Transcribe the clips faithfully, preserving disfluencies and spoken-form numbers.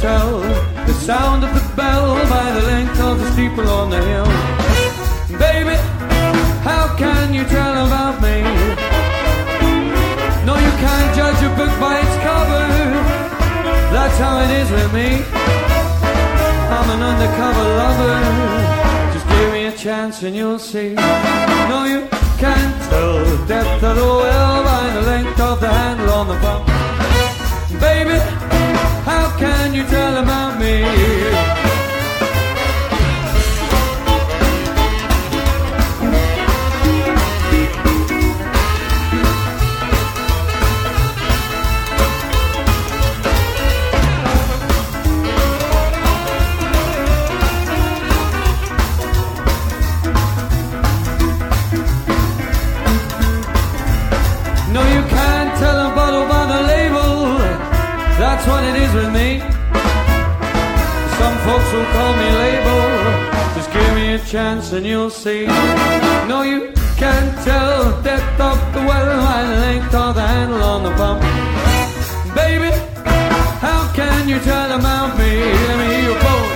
tell the sound of the bell by the length of the steeple on the hill? Baby, how can you tell about me? No, you can't judge a book by its cover. That's how it is with me. I'm an undercover lover. Just give me a chance and you'll see. No, you can't tell the depth of the well by the length of the handle on the pump. Baby, how can you tell about me? No, you can't tell a bottle by the label. That's what it is with me. Some folks will call me label. Just give me a chance and you'll see. No, you can't tell the depth of the well by the length of the handle on the pump. Baby, how can you tell about me? Let me hear your voice.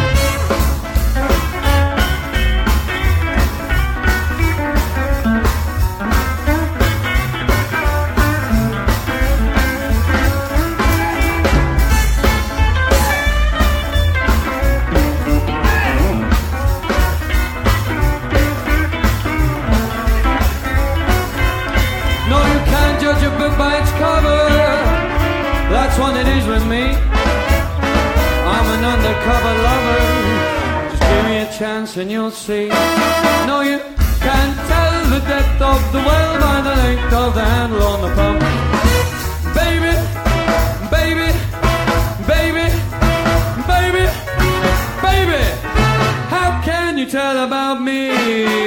Judge a book by its cover. That's what it is with me. I'm an undercover lover. Just give me a chance and you'll see. No, you can't tell the depth of the well by the length of the handle on the pump. Baby, baby, baby, baby, baby, how can you tell about me?